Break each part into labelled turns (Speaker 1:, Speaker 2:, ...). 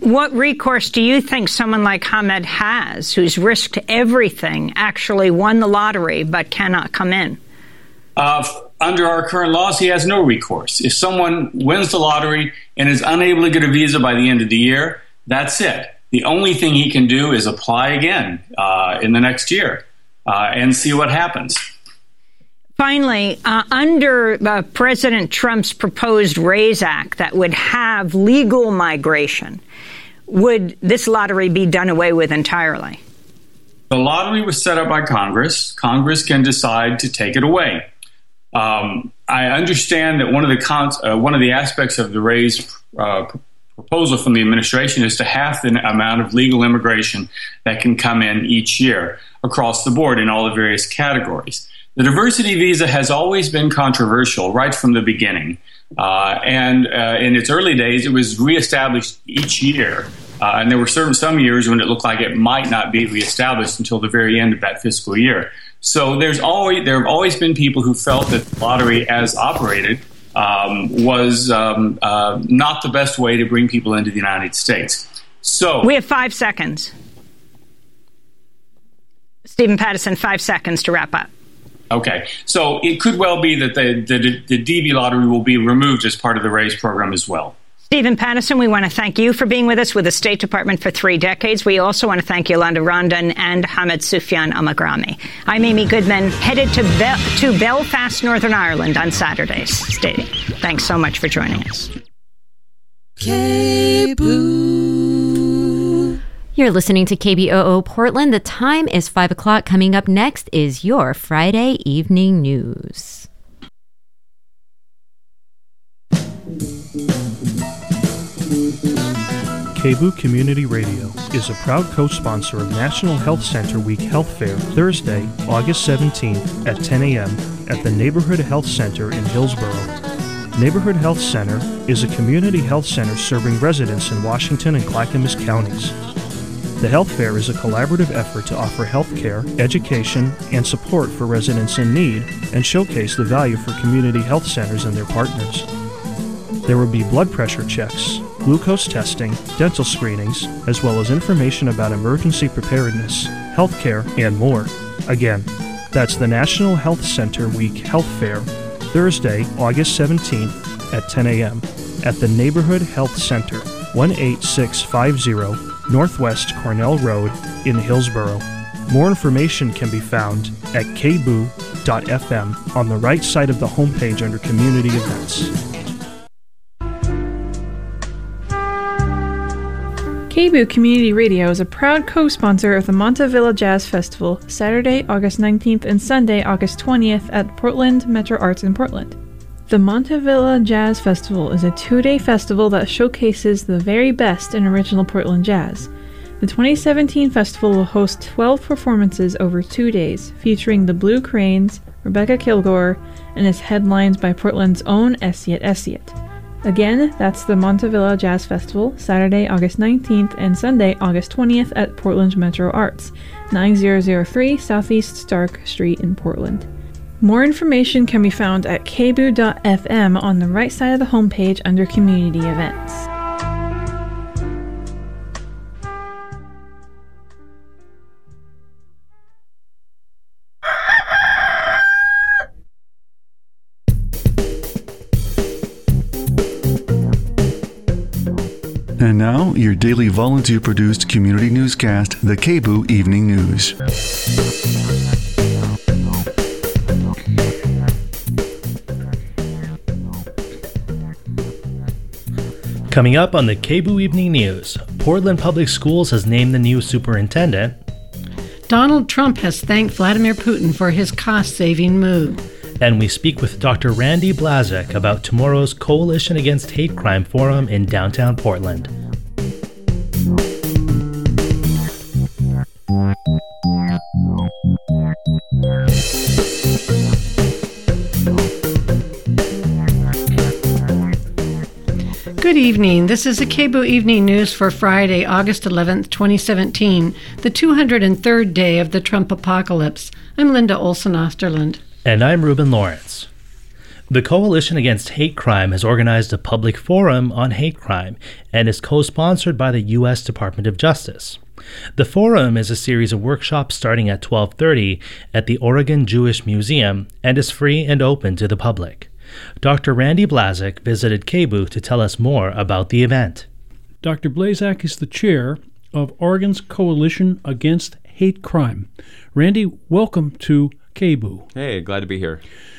Speaker 1: What recourse do you think someone like Hamed has, who's risked everything, actually won the lottery but cannot come in?
Speaker 2: Under our current laws, he has no recourse. If someone wins the lottery and is unable to get a visa by the end of the year, that's it. The only thing he can do is apply again in the next year and see what happens.
Speaker 1: Finally, under President Trump's proposed RAISE Act that would have legal migration, would this lottery be done away with entirely?
Speaker 2: The lottery was set up by Congress. Congress can decide to take it away. I understand that one of the aspects of the RAISE proposal from the administration is to halve the amount of legal immigration that can come in each year across the board in all the various categories. The diversity visa has always been controversial right from the beginning. And in its early days, it was reestablished each year. And there were some years when it looked like it might not be reestablished until the very end of that fiscal year. So there have always been people who felt that the lottery as operated was not the best way to bring people into the United States. So
Speaker 1: we have 5 seconds. Stephen Pattison, 5 seconds to wrap up.
Speaker 2: Okay, so it could well be that the DV lottery will be removed as part of the RAISE program as well.
Speaker 1: Stephen Pattison, we want to thank you for being with us with the State Department for 3 decades. We also want to thank Yolanda Rondon and Hamed Sufyan Al-Magrami. I'm Amy Goodman, headed to Belfast, Northern Ireland on Saturdays. Thanks so much for joining us.
Speaker 3: K-Boo. You're listening to KBOO Portland. The time is 5 o'clock. Coming up next is your Friday evening news.
Speaker 4: KBOO Community Radio is a proud co-sponsor of National Health Center Week Health Fair, Thursday, August 17th at 10 a.m. at the Neighborhood Health Center in Hillsborough. Neighborhood Health Center is a community health center serving residents in Washington and Clackamas counties. The health fair is a collaborative effort to offer health care, education, and support for residents in need and showcase the value for community health centers and their partners. There will be blood pressure checks, glucose testing, dental screenings, as well as information about emergency preparedness, health care, and more. Again, that's the National Health Center Week Health Fair, Thursday, August 17th at 10 a.m. at the Neighborhood Health Center, 18650 Northwest Cornell Road in Hillsborough. More information can be found at kboo.fm on the right side of the homepage under Community Events.
Speaker 5: KBOO Community Radio is a proud co-sponsor of the Montavilla Jazz Festival, Saturday, August 19th and Sunday, August 20th at Portland Metro Arts in Portland. The Montavilla Jazz Festival is a 2-day festival that showcases the very best in original Portland jazz. The 2017 festival will host 12 performances over 2 days, featuring the Blue Cranes, Rebecca Kilgore, and is headlined by Portland's own Esiet Esiet. Again, that's the Montavilla Jazz Festival, Saturday, August 19th and Sunday, August 20th at Portland Metro Arts, 9003 Southeast Stark Street in Portland. More information can be found at kboo.fm on the right side of the homepage under Community Events.
Speaker 6: And now, your daily volunteer-produced community newscast, the KBOO Evening News.
Speaker 7: Coming up on the KBOO Evening News, Portland Public Schools has named the new superintendent.
Speaker 8: Donald Trump has thanked Vladimir Putin for his cost-saving move.
Speaker 7: And we speak with Dr. Randy Blazek about tomorrow's Coalition Against Hate Crime Forum in downtown Portland.
Speaker 8: Good evening. This is the KBOO Evening News for Friday, August 11th, 2017, the 203rd day of the Trump apocalypse. I'm Linda Olson Osterland.
Speaker 7: And I'm Reuben Lawrence. The Coalition Against Hate Crime has organized a public forum on hate crime and is co-sponsored by the U.S. Department of Justice. The forum is a series of workshops starting at 12:30 at the Oregon Jewish Museum and is free and open to the public. Dr. Randy Blazek visited KBOO to tell us more about the event.
Speaker 9: Dr. Blazek is the chair of Oregon's Coalition Against Hate Crime. Randy, welcome to KBOO.
Speaker 10: Hey, glad to be here.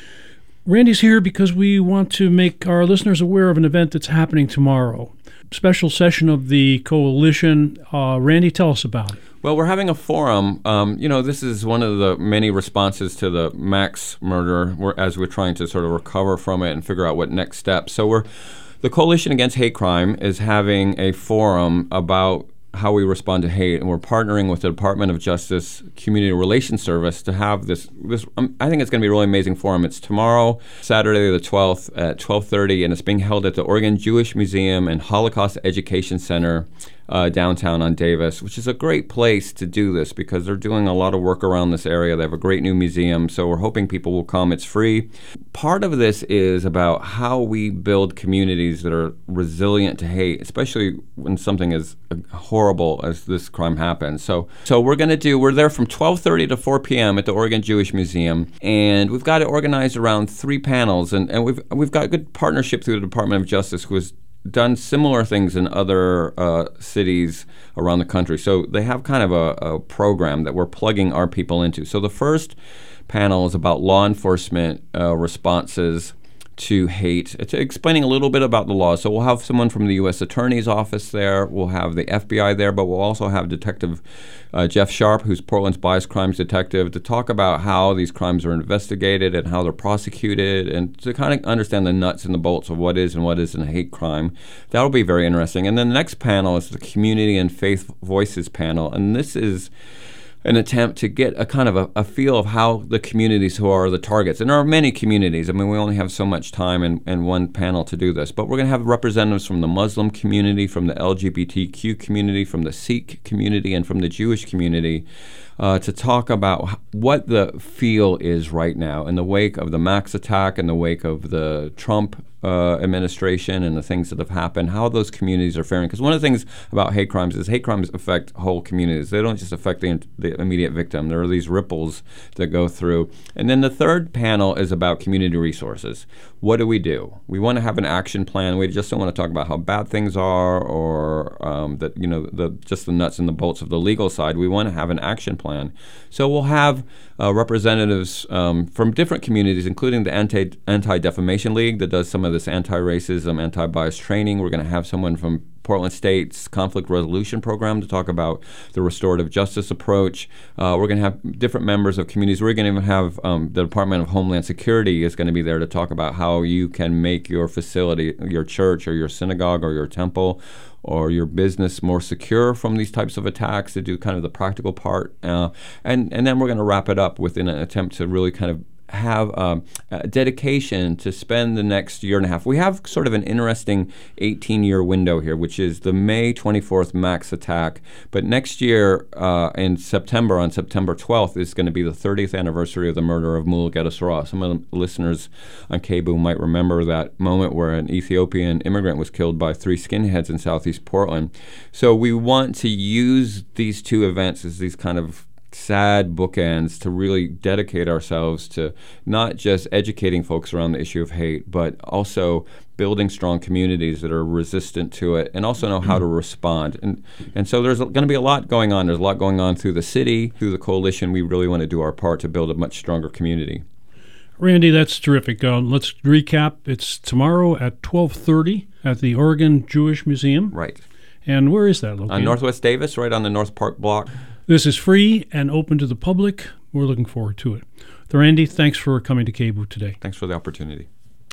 Speaker 9: Randy's here because we want to make our listeners aware of an event that's happening tomorrow. Special session of the coalition. Randy, tell us about it.
Speaker 10: Well, we're having a forum. This is one of the many responses to the Max murder as we're trying to sort of recover from it and figure out what next steps. So the Coalition Against Hate Crime is having a forum about how we respond to hate, and we're partnering with the Department of Justice Community Relations Service to have this. I think it's going to be a really amazing forum. It's tomorrow, Saturday the 12th at 12:30, and it's being held at the Oregon Jewish Museum and Holocaust Education Center downtown on Davis, which is a great place to do this because they're doing a lot of work around this area. They have a great new museum, so we're hoping people will come. It's free. Part of this is about how we build communities that are resilient to hate, especially when something as horrible as this crime happens. So we're there from 12:30 to 4 p.m. at the Oregon Jewish Museum, and we've got it organized around 3 panels, and we've got good partnership through the Department of Justice, who has done similar things in other cities around the country. So they have kind of a program that we're plugging our people into. So the first panel is about law enforcement responses to hate. It's explaining a little bit about the law. So we'll have someone from the U.S. Attorney's Office there. We'll have the FBI there, but we'll also have Detective Jeff Sharp, who's Portland's biased crimes detective, to talk about how these crimes are investigated and how they're prosecuted, and to kind of understand the nuts and the bolts of what is and what isn't a hate crime. That'll be very interesting. And then the next panel is the Community and Faith Voices panel, and this is an attempt to get a kind of a feel of how the communities who are the targets, and there are many communities. I mean, we only have so much time and one panel to do this, but we're going to have representatives from the Muslim community, from the LGBTQ community, from the Sikh community, and from the Jewish community to talk about what the feel is right now in the wake of the Max attack, in the wake of the Trump administration and the things that have happened, how those communities are faring. Because one of the things about hate crimes is hate crimes affect whole communities. They don't just affect the immediate victim. There are these ripples that go through. And then the third panel is about community resources. What do? We want to have an action plan. We just don't want to talk about how bad things are or just the nuts and the bolts of the legal side. We want to have an action plan. So we'll have representatives from different communities, including the Anti-Defamation League that does some of this anti-racism, anti-bias training. We're going to have someone from Portland State's conflict resolution program to talk about the restorative justice approach. We're going to have different members of communities. We're going to even have the Department of Homeland Security is going to be there to talk about how you can make your facility, your church or your synagogue or your temple or your business more secure from these types of attacks, to do kind of the practical part. And then we're going to wrap it up with an attempt to really kind of have a dedication to spend the next year and a half. We have sort of an interesting 18-year window here, which is the May 24th Max attack. But next year in September, on September 12th, is going to be the 30th anniversary of the murder of Mullah Gedesra. Some of the listeners on KBOO might remember that moment where an Ethiopian immigrant was killed by 3 skinheads in southeast Portland. So we want to use these two events as these kind of sad bookends to really dedicate ourselves to not just educating folks around the issue of hate, but also building strong communities that are resistant to it and also know how to respond. And so there's going to be a lot going on. There's a lot going on through the city, through the coalition. We really want to do our part to build a much stronger community.
Speaker 9: Randy, that's terrific. Let's recap. It's tomorrow at 12:30 at the Oregon Jewish Museum.
Speaker 10: Right.
Speaker 9: And where is that located?
Speaker 10: On Northwest Davis, right on the North Park block.
Speaker 9: This is free and open to the public. We're looking forward to it. Randy, thanks for coming to KBOO today.
Speaker 10: Thanks for the opportunity.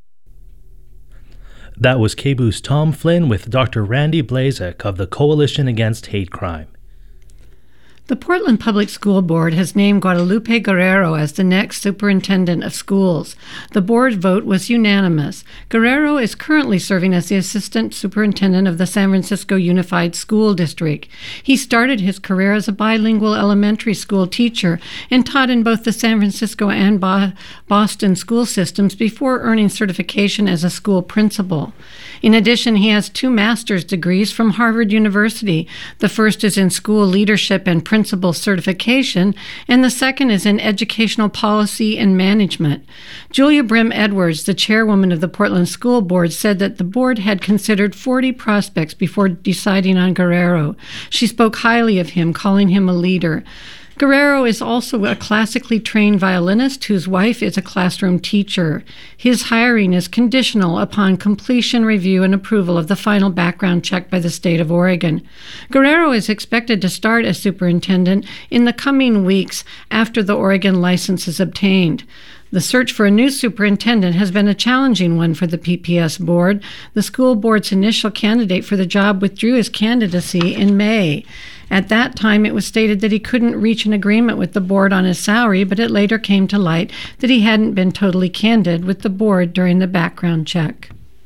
Speaker 7: That was KBOO's Tom Flynn with Dr. Randy Blazek of the Coalition Against Hate Crime.
Speaker 8: The Portland Public School Board has named Guadalupe Guerrero as the next superintendent of schools. The board vote was unanimous. Guerrero is currently serving as the assistant superintendent of the San Francisco Unified School District. He started his career as a bilingual elementary school teacher and taught in both the San Francisco and Boston school systems before earning certification as a school principal. In addition, he has 2 master's degrees from Harvard University. The first is in school leadership and principal certification, and the second is in educational policy and management. Julia Brim Edwards, the chairwoman of the Portland School Board, said that the board had considered 40 prospects before deciding on Guerrero. She spoke highly of him, calling him a leader. Guerrero is also a classically trained violinist whose wife is a classroom teacher. His hiring is conditional upon completion, review, and approval of the final background check by the state of Oregon. Guerrero is expected to start as superintendent in the coming weeks after the Oregon license is obtained. The search for a new superintendent has been a challenging one for the PPS board. The school board's initial candidate for the job withdrew his candidacy in May. At that time, it was stated that he couldn't reach an agreement with the board on his salary, but it later came to light that he hadn't been totally candid with the board during the background check.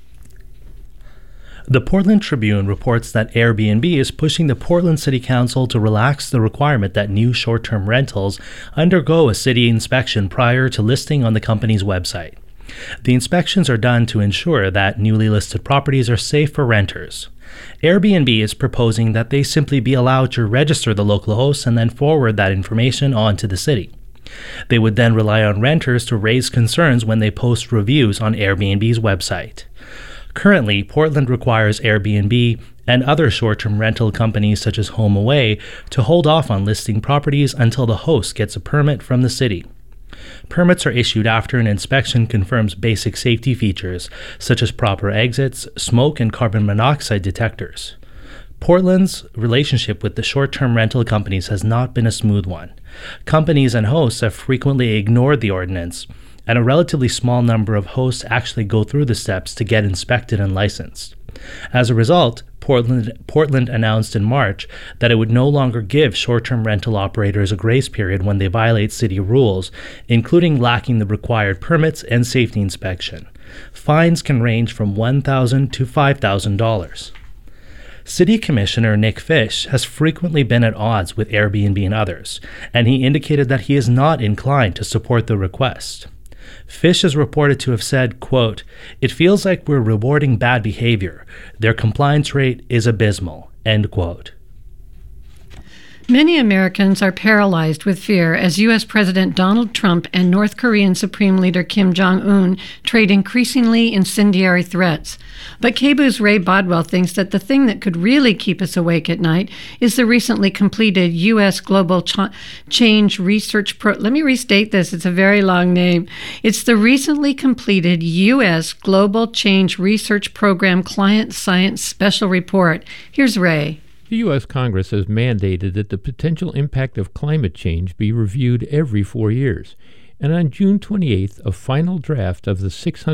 Speaker 7: The Portland Tribune reports that Airbnb is pushing the Portland City Council to relax the requirement that new short-term rentals undergo a city inspection prior to listing on the company's website. The inspections are done to ensure that newly listed properties are safe for renters. Airbnb is proposing that they simply be allowed to register the local hosts and then forward that information on to the city. They would then rely on renters to raise concerns when they post reviews on Airbnb's website. Currently, Portland requires Airbnb and other short-term rental companies such as HomeAway to hold off on listing properties until the host gets a permit from the city. Permits are issued after an inspection confirms basic safety features, such as proper exits, smoke and carbon monoxide detectors. Portland's relationship with the short-term rental companies has not been a smooth one. Companies and hosts have frequently ignored the ordinance, and a relatively small number of hosts actually go through the steps to get inspected and licensed. As a result, Portland announced in March that it would no longer give short-term rental operators a grace period when they violate city rules, including lacking the required permits and safety inspection. Fines can range from $1,000 to $5,000. City Commissioner Nick Fish has frequently been at odds with Airbnb and others, and he indicated that he is not inclined to support the request. Fish is reported to have said, quote, "It feels like we're rewarding bad behavior. Their compliance rate is abysmal," end quote.
Speaker 8: Many Americans are paralyzed with fear as U.S. President Donald Trump and North Korean Supreme Leader Kim Jong-un trade increasingly incendiary threats. But KBOO's Ray Bodwell thinks that the thing that could really keep us awake at night is the recently completed U.S. Global Change Research Let me restate this, it's a very long name. It's the recently completed U.S. Global Change Research Program Client Science Special Report. Here's Ray.
Speaker 11: The U.S. Congress has mandated that the potential impact of climate change be reviewed every 4 years, and on June 28th, a final draft of the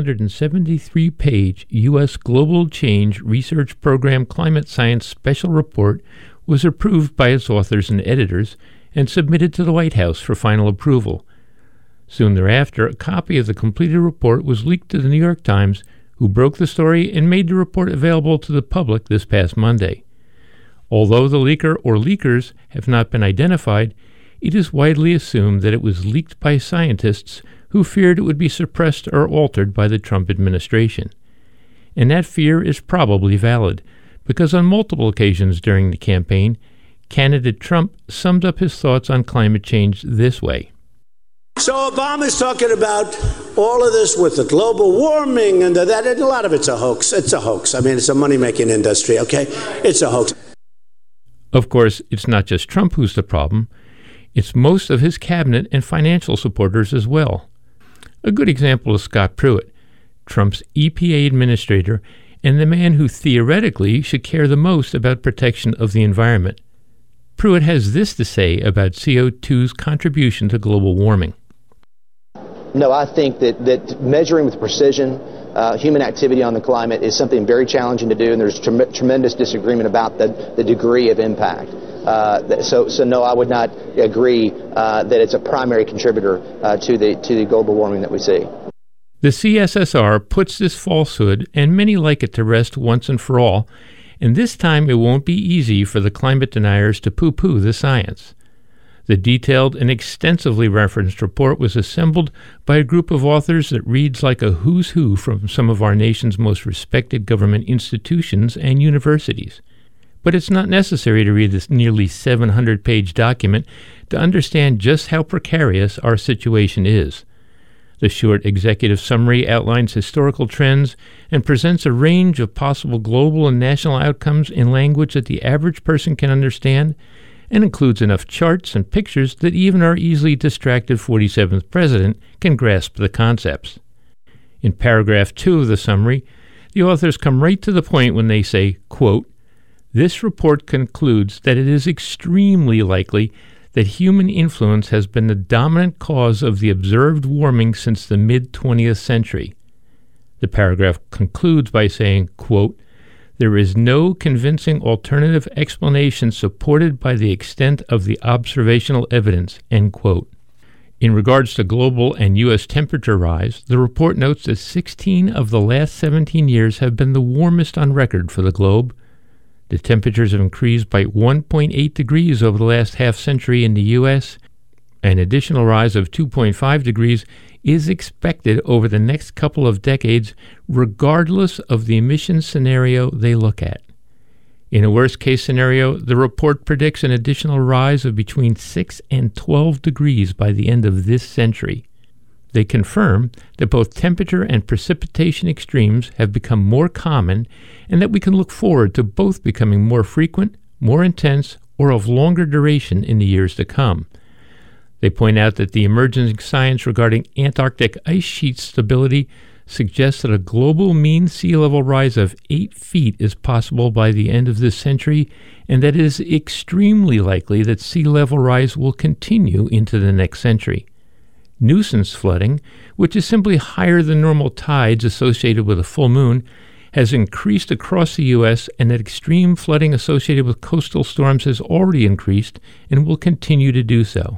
Speaker 11: 673-page U.S. Global Change Research Program Climate Science Special Report was approved by its authors and editors and submitted to the White House for final approval. Soon thereafter, a copy of the completed report was leaked to the New York Times, who broke the story and made the report available to the public this past Monday. Although the leaker or leakers have not been identified, it is widely assumed that it was leaked by scientists who feared it would be suppressed or altered by the Trump administration. And that fear is probably valid, because on multiple occasions during the campaign, candidate Trump summed up his thoughts on climate change this way.
Speaker 12: So Obama's talking about all of this with the global warming and that, and a lot of it's a hoax. It's a hoax. I mean, it's a money-making industry, okay? It's a hoax.
Speaker 11: Of course, it's not just Trump who's the problem. It's most of his cabinet and financial supporters as well. A good example is Scott Pruitt, Trump's EPA administrator and the man who theoretically should care the most about protection of the environment. Pruitt has this to say about CO2's contribution to global warming.
Speaker 13: No, I think that measuring with precision human activity on the climate is something very challenging to do, and there's tremendous disagreement about the degree of impact. So no, I would not agree that it's a primary contributor to the global warming that we see.
Speaker 11: The CSSR puts this falsehood, and many like it, to rest once and for all, and this time it won't be easy for the climate deniers to poo-poo the science. The detailed and extensively referenced report was assembled by a group of authors that reads like a who's who from some of our nation's most respected government institutions and universities. But it's not necessary to read this nearly 700-page document to understand just how precarious our situation is. The short executive summary outlines historical trends and presents a range of possible global and national outcomes in language that the average person can understand, and includes enough charts and pictures that even our easily distracted 47th president can grasp the concepts. In paragraph 2 of the summary, the authors come right to the point when they say, quote, "This report concludes that it is extremely likely that human influence has been the dominant cause of the observed warming since the mid-20th century." The paragraph concludes by saying, quote, "There is no convincing alternative explanation supported by the extent of the observational evidence," end quote. In regards to global and U.S. temperature rise, the report notes that 16 of the last 17 years have been the warmest on record for the globe. The temperatures have increased by 1.8 degrees over the last half-century in the U.S. An additional rise of 2.5 degrees is expected over the next couple of decades, regardless of the emissions scenario they look at. In a worst-case scenario, the report predicts an additional rise of between 6 and 12 degrees by the end of this century. They confirm that both temperature and precipitation extremes have become more common and that we can look forward to both becoming more frequent, more intense, or of longer duration in the years to come. They point out that the emerging science regarding Antarctic ice sheet stability suggests that a global mean sea level rise of 8 feet is possible by the end of this century, and that it is extremely likely that sea level rise will continue into the next century. Nuisance flooding, which is simply higher than normal tides associated with a full moon, has increased across the U.S., and that extreme flooding associated with coastal storms has already increased and will continue to do so.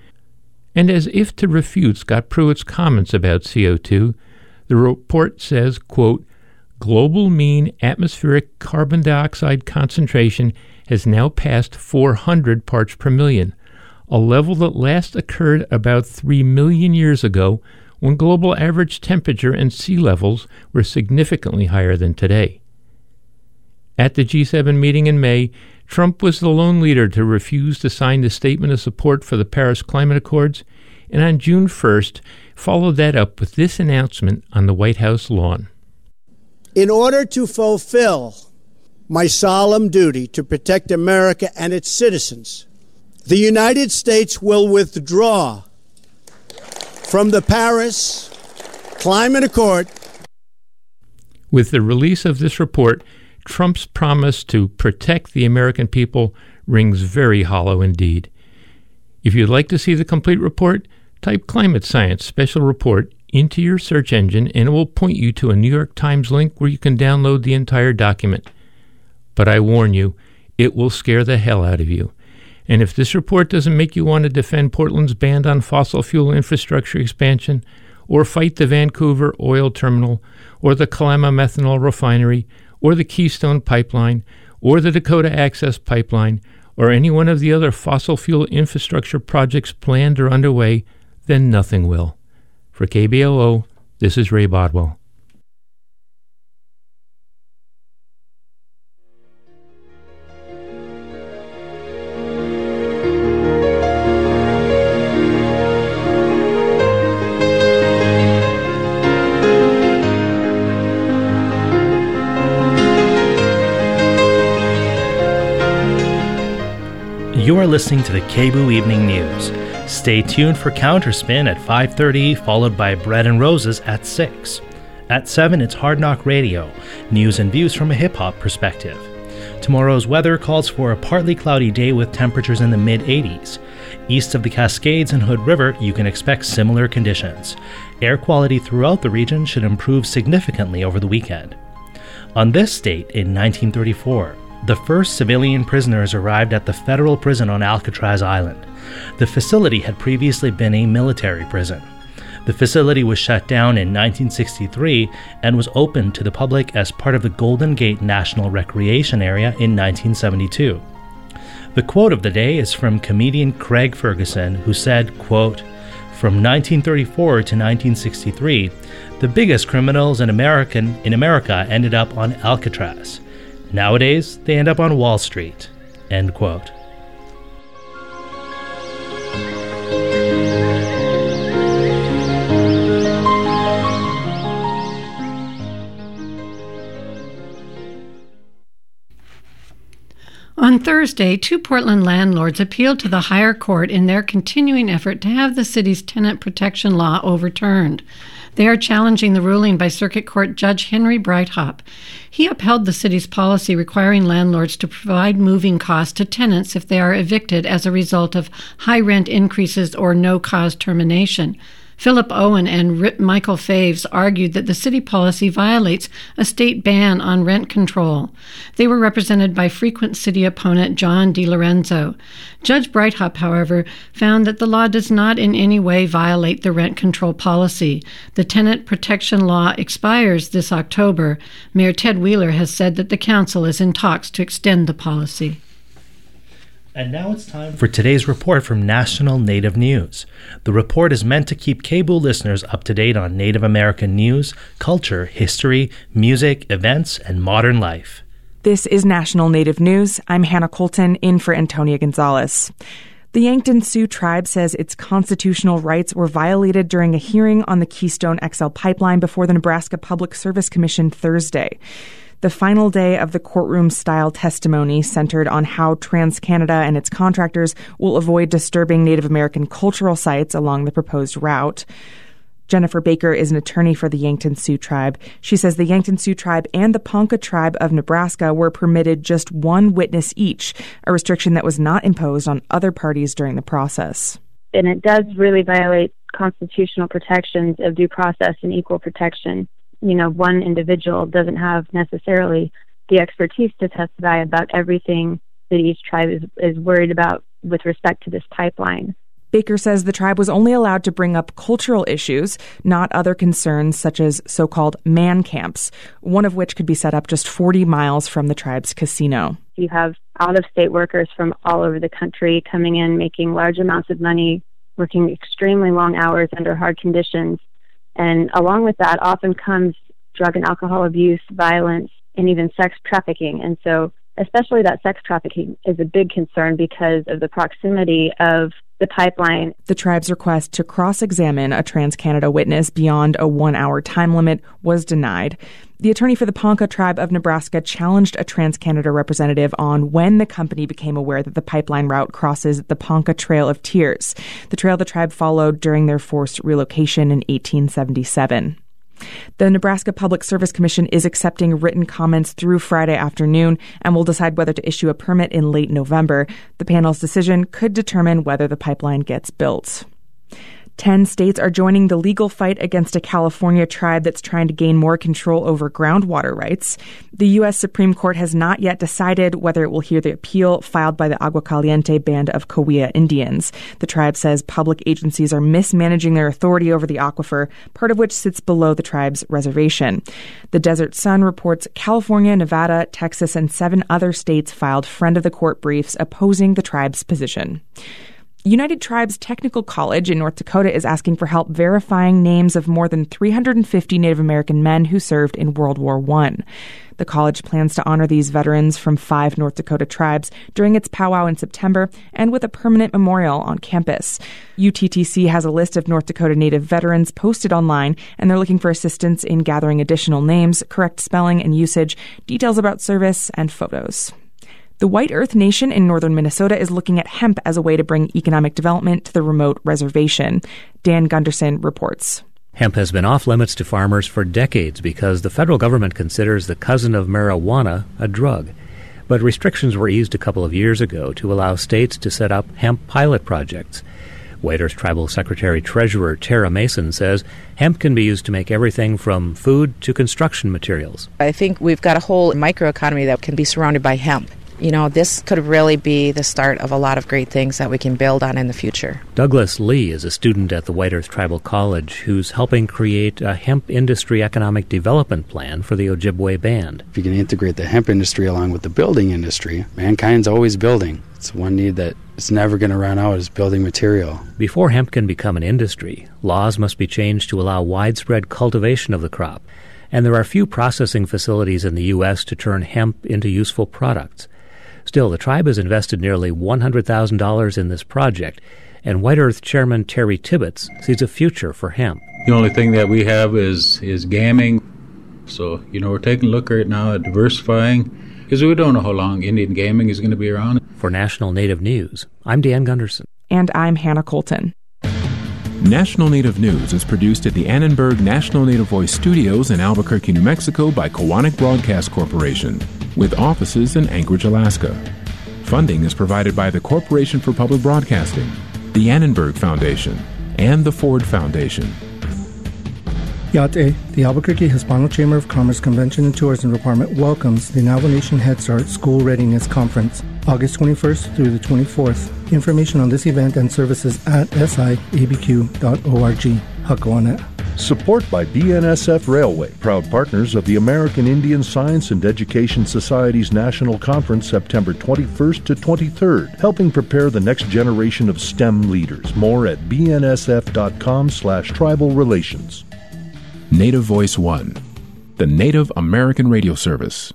Speaker 11: And as if to refute Scott Pruitt's comments about CO2, the report says, quote, "Global mean atmospheric carbon dioxide concentration has now passed 400 parts per million, a level that last occurred about 3 million years ago when global average temperature and sea levels were significantly higher than today." At the G7 meeting in May, Trump was the lone leader to refuse to sign the statement of support for the Paris Climate Accords, and on June 1st, followed that up with this announcement on the White House lawn.
Speaker 12: "In order to fulfill my solemn duty to protect America and its citizens, the United States will withdraw from the Paris Climate Accord."
Speaker 11: With the release of this report, Trump's promise to protect the American people rings very hollow indeed. If you'd like to see the complete report, type Climate Science Special Report into your search engine and it will point you to a New York Times link where you can download the entire document. But I warn you, it will scare the hell out of you. And if this report doesn't make you want to defend Portland's ban on fossil fuel infrastructure expansion, or fight the Vancouver oil terminal, or the Kalama methanol refinery, or the Keystone Pipeline, or the Dakota Access Pipeline, or any one of the other fossil fuel infrastructure projects planned or underway, then nothing will. For KBOO, this is Ray Bodwell.
Speaker 7: You are listening to the KBOO Evening News. Stay tuned for Counterspin at 5:30, followed by Bread and Roses at 6. At 7, it's Hard Knock Radio, news and views from a hip-hop perspective. Tomorrow's weather calls for a partly cloudy day with temperatures in the mid-80s. East of the Cascades and Hood River, you can expect similar conditions. Air quality throughout the region should improve significantly over the weekend. On this date in 1934, the first civilian prisoners arrived at the federal prison on Alcatraz Island. The facility had previously been a military prison. The facility was shut down in 1963 and was opened to the public as part of the Golden Gate National Recreation Area in 1972. The quote of the day is from comedian Craig Ferguson, who said, quote, "From 1934 to 1963, the biggest criminals in America ended up on Alcatraz. Nowadays, they end up on Wall Street." End quote.
Speaker 8: On Thursday, 2 Portland landlords appealed to the higher court in their continuing effort to have the city's tenant protection law overturned. They are challenging the ruling by Circuit Court Judge Henry Breithaupt. He upheld the city's policy requiring landlords to provide moving costs to tenants if they are evicted as a result of high rent increases or no-cause termination. Philip Owen and Michael Faves argued that the city policy violates a state ban on rent control. They were represented by frequent city opponent John DiLorenzo. Judge Breithaupt, however, found that the law does not in any way violate the rent control policy. The tenant protection law expires this October. Mayor Ted Wheeler has said that the council is in talks to extend the policy.
Speaker 7: And now it's time for today's report from National Native News. The report is meant to keep KBOO listeners up to date on Native American news, culture, history, music, events, and modern life.
Speaker 14: This is National Native News. I'm Hannah Colton, in for Antonia Gonzalez. The Yankton Sioux tribe says its constitutional rights were violated during a hearing on the Keystone XL pipeline before the Nebraska Public Service Commission Thursday. The final day of the courtroom-style testimony centered on how TransCanada and its contractors will avoid disturbing Native American cultural sites along the proposed route. Jennifer Baker is an attorney for the Yankton Sioux tribe. She says the Yankton Sioux tribe and the Ponca tribe of Nebraska were permitted just one witness each, a restriction that was not imposed on other parties during the process.
Speaker 15: And it does really violate constitutional protections of due process and equal protection. You know, one individual doesn't have necessarily the expertise to testify about everything that each tribe is worried about with respect to this pipeline.
Speaker 14: Baker says the tribe was only allowed to bring up cultural issues, not other concerns such as so-called man camps, one of which could be set up just 40 miles from the tribe's casino.
Speaker 15: You have out-of-state workers from all over the country coming in, making large amounts of money, working extremely long hours under hard conditions. And along with that often comes drug and alcohol abuse, violence, and even sex trafficking. And so especially that sex trafficking is a big concern because of the proximity of the pipeline.
Speaker 14: The tribe's request to cross-examine a TransCanada witness beyond a 1-hour time limit was denied. The attorney for the Ponca tribe of Nebraska challenged a TransCanada representative on when the company became aware that the pipeline route crosses the Ponca Trail of Tears, the trail the tribe followed during their forced relocation in 1877. The Nebraska Public Service Commission is accepting written comments through Friday afternoon and will decide whether to issue a permit in late November. The panel's decision could determine whether the pipeline gets built. 10 states are joining the legal fight against a California tribe that's trying to gain more control over groundwater rights. The U.S. Supreme Court has not yet decided whether it will hear the appeal filed by the Agua Caliente Band of Cahuilla Indians. The tribe says public agencies are mismanaging their authority over the aquifer, part of which sits below the tribe's reservation. The Desert Sun reports California, Nevada, Texas, and 7 other states filed friend of the court briefs opposing the tribe's position. United Tribes Technical College in North Dakota is asking for help verifying names of more than 350 Native American men who served in World War I. The college plans to honor these veterans from 5 North Dakota tribes during its powwow in September and with a permanent memorial on campus. UTTC has a list of North Dakota Native veterans posted online, and they're looking for assistance in gathering additional names, correct spelling and usage, details about service, and photos. The White Earth Nation in northern Minnesota is looking at hemp as a way to bring economic development to the remote reservation. Dan Gunderson reports.
Speaker 16: Hemp has been off limits to farmers for decades because the federal government considers the cousin of marijuana a drug. But restrictions were eased a couple of years ago to allow states to set up hemp pilot projects. White Earth Tribal Secretary-Treasurer Tara Mason says hemp can be used to make everything from food to construction materials.
Speaker 17: I think we've got a whole microeconomy that can be surrounded by hemp. You know, this could really be the start of a lot of great things that we can build on in the future.
Speaker 16: Douglas Lee is a student at the White Earth Tribal College who's helping create a hemp industry economic development plan for the Ojibwe Band.
Speaker 18: If you can integrate the hemp industry along with the building industry, mankind's always building. It's one need that it's never going to run out is building material.
Speaker 16: Before hemp can become an industry, laws must be changed to allow widespread cultivation of the crop. And there are few processing facilities in the U.S. to turn hemp into useful products. Still, the tribe has invested nearly $100,000 in this project, and White Earth Chairman Terry Tibbetts sees a future for hemp.
Speaker 19: The only thing that we have is gamming. So, we're taking a look right now at diversifying, because we don't know how long Indian gamming is going to be around.
Speaker 16: For National Native News, I'm Dan Gunderson.
Speaker 14: And I'm Hannah Colton.
Speaker 20: National Native News is produced at the Annenberg National Native Voice Studios in Albuquerque, New Mexico by Kowanik Broadcast Corporation, with offices in Anchorage, Alaska. Funding is provided by the Corporation for Public Broadcasting, the Annenberg Foundation, and the Ford Foundation.
Speaker 21: Yate, the Albuquerque Hispano Chamber of Commerce Convention and Tourism Department welcomes the Navajo Nation Head Start School Readiness Conference, August 21st through the 24th. Information on this event and services at siabq.org. Hakawanet.
Speaker 22: Support by BNSF Railway, proud partners of the American Indian Science and Education Society's National Conference, September 21st to 23rd, helping prepare the next generation of STEM leaders. More at bnsf.com/tribal relations.
Speaker 20: Native Voice One, the Native American radio service.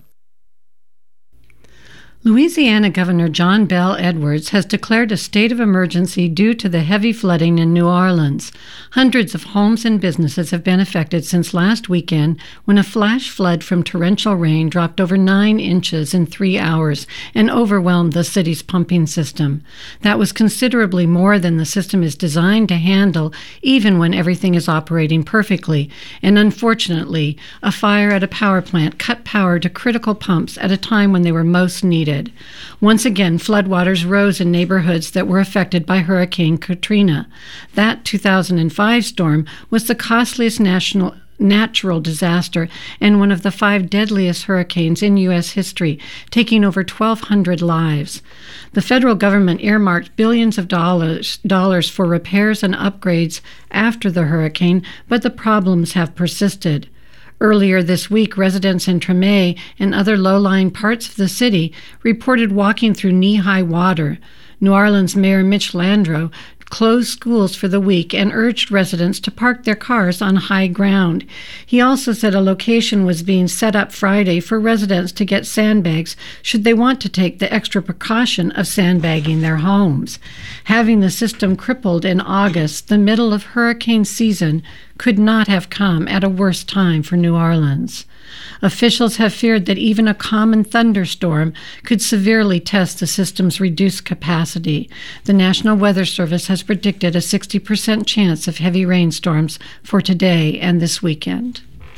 Speaker 8: Louisiana Governor John Bel Edwards has declared a state of emergency due to the heavy flooding in New Orleans. Hundreds of homes and businesses have been affected since last weekend when a flash flood from torrential rain dropped over 9 inches in 3 hours and overwhelmed the city's pumping system. That was considerably more than the system is designed to handle, even when everything is operating perfectly. And unfortunately, a fire at a power plant cut power to critical pumps at a time when they were most needed. Once again, floodwaters rose in neighborhoods that were affected by Hurricane Katrina. That 2005 storm was the costliest natural disaster and one of the 5 deadliest hurricanes in U.S. history, taking over 1,200 lives. The federal government earmarked billions of dollars for repairs and upgrades after the hurricane, but the problems have persisted. Earlier this week, residents in Treme and other low-lying parts of the city reported walking through knee-high water. New Orleans Mayor Mitch Landrieu closed schools for the week and urged residents to park their cars on high ground. He also said a location was being set up Friday for residents to get sandbags should they want to take the extra precaution of sandbagging their homes. Having the system crippled in August, the middle of hurricane season, could not have come at a worse time for New Orleans. Officials have feared that even a common thunderstorm could severely test the system's reduced capacity. The National Weather Service has predicted a 60% chance of heavy rainstorms for today and this weekend.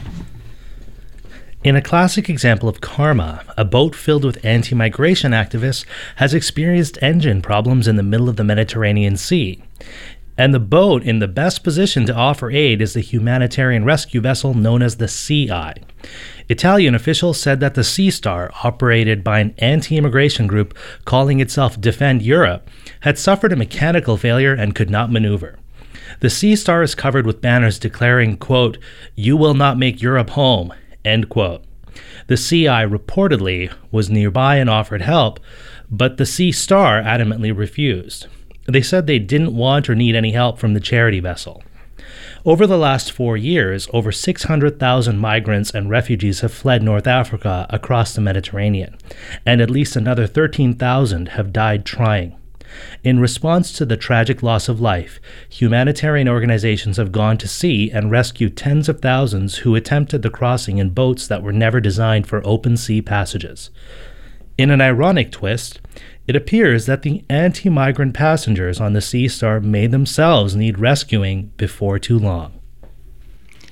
Speaker 7: In a classic example of karma, a boat filled with anti-migration activists has experienced engine problems in the middle of the Mediterranean Sea. And the boat in the best position to offer aid is the humanitarian rescue vessel known as the Sea Eye. Italian officials said that the Sea Star, operated by an anti-immigration group calling itself Defend Europe, had suffered a mechanical failure and could not maneuver. The Sea Star is covered with banners declaring, quote, "You will not make Europe home," end quote. The Sea Eye reportedly was nearby and offered help, but the Sea Star adamantly refused. They said they didn't want or need any help from the charity vessel. Over the last 4 years, over 600,000 migrants and refugees have fled North Africa across the Mediterranean, and at least another 13,000 have died trying. In response to the tragic loss of life, humanitarian organizations have gone to sea and rescued tens of thousands who attempted the crossing in boats that were never designed for open sea passages. In an ironic twist, it appears that the anti-migrant passengers on the Sea Star may themselves need rescuing before too long.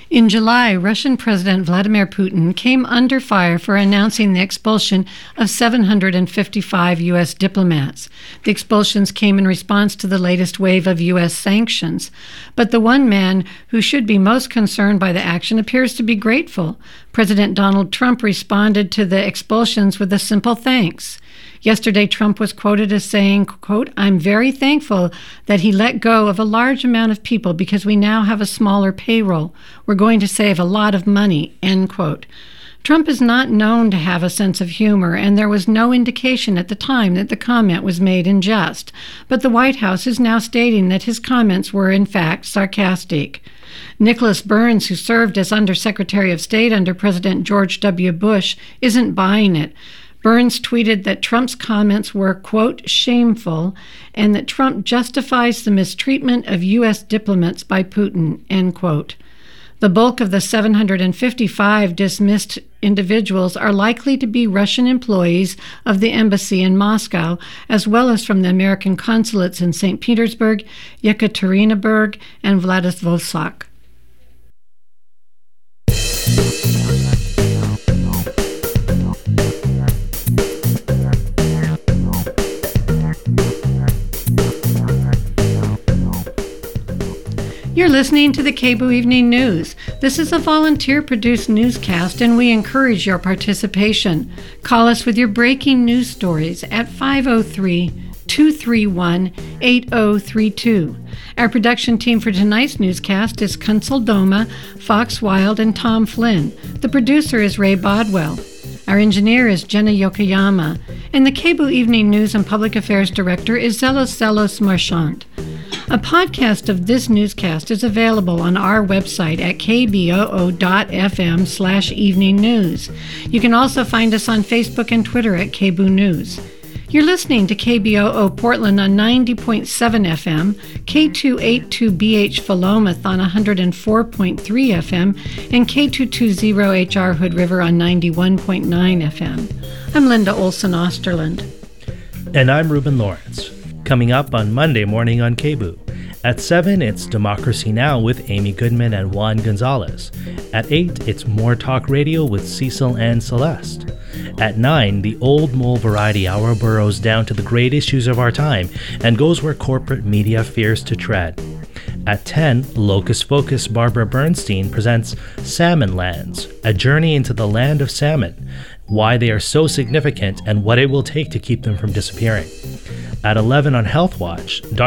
Speaker 8: In July, Russian President Vladimir Putin came under fire for announcing the expulsion of 755 U.S. diplomats. The expulsions came in response to the latest wave of U.S. sanctions. But the one man who should be most concerned by the action appears to be grateful. President Donald Trump responded to the expulsions with a simple thanks. Yesterday, Trump was quoted as saying, quote, "I'm very thankful that he let go of a large amount of people because we now have a smaller payroll. We're going to save a lot of money," end quote. Trump is not known to have a sense of humor, and there was no indication at the time that the comment was made in jest. But the White House is now stating that his comments were, in fact, sarcastic. Nicholas Burns, who served as Undersecretary of State under President George W. Bush, isn't buying it. Burns tweeted that Trump's comments were, quote, "shameful," and that Trump justifies the mistreatment of U.S. diplomats by Putin, end quote. The bulk of the 755 dismissed individuals are likely to be Russian employees of the embassy in Moscow, as well as from the American consulates in St. Petersburg, Yekaterinburg, and Vladivostok. You're listening to the KBOO Evening News. This is a volunteer-produced newscast, and we encourage your participation. Call us with your breaking news stories at 503-231-8032. Our production team for tonight's newscast is Kunsel Doma, Fox Wild, and Tom Flynn. The producer is Ray Bodwell. Our engineer is Jenna Yokoyama. And the KBOO Evening News and Public Affairs Director is Zelos Marchant. A podcast of this newscast is available on our website at kboo.fm/evening news. You can also find us on Facebook and Twitter at KBOO News. You're listening to KBOO Portland on 90.7 FM, K282BH Philomath on 104.3 FM, and K220HR Hood River on 91.9 FM. I'm Linda Olson Osterland.
Speaker 7: And I'm Ruben Lawrence. Coming up on Monday morning on KBOO. At 7, it's Democracy Now! With Amy Goodman and Juan Gonzalez. At 8, it's More Talk Radio with Cecil and Celeste. At 9, the Old Mole Variety Hour burrows down to the great issues of our time and goes where corporate media fears to tread. At 10, Locus Focus Barbara Bernstein presents Salmon Lands, a journey into the land of salmon, why they are so significant and what it will take to keep them from disappearing. At 11 on Health Watch, Dr.